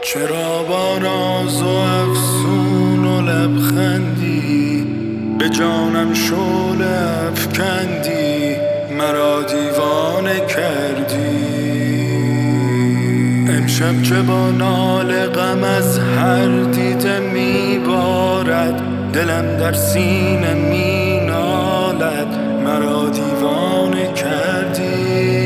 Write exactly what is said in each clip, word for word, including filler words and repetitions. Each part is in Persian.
چرا با ناز و افسون و لبخندی به جانم شعله افکندی، مرا دیوانه کردی. امشب که با ناله غم از هر دیده میبارد، دلم در سینه مینالد، مرا دیوانه کردی.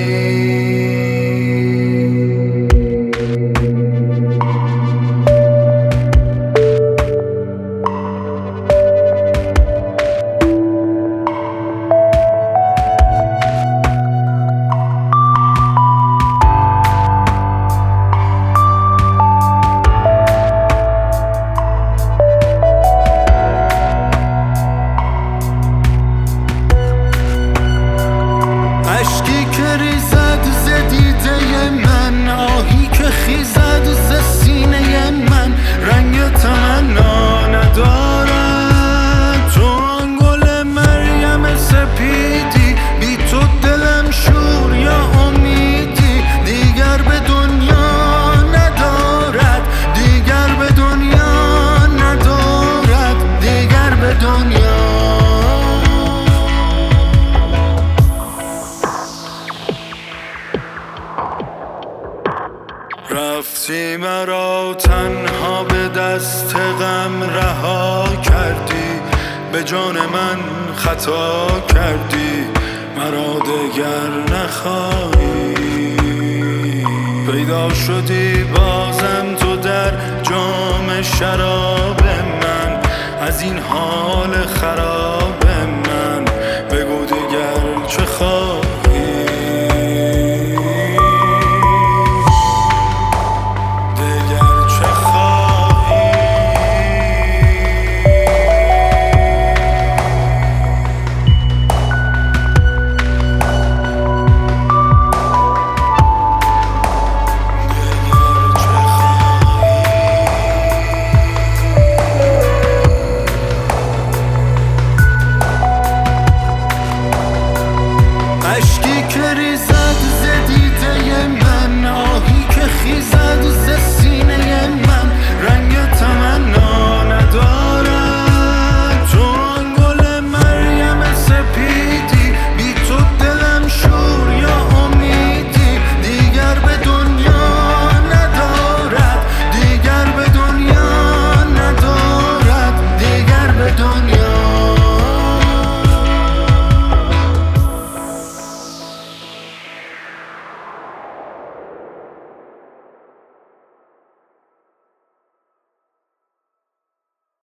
رفتی مرا تنها به دست غم رها کردی، به جان من خطا کردی، مرا دگر نخواهی. پیدا شدی با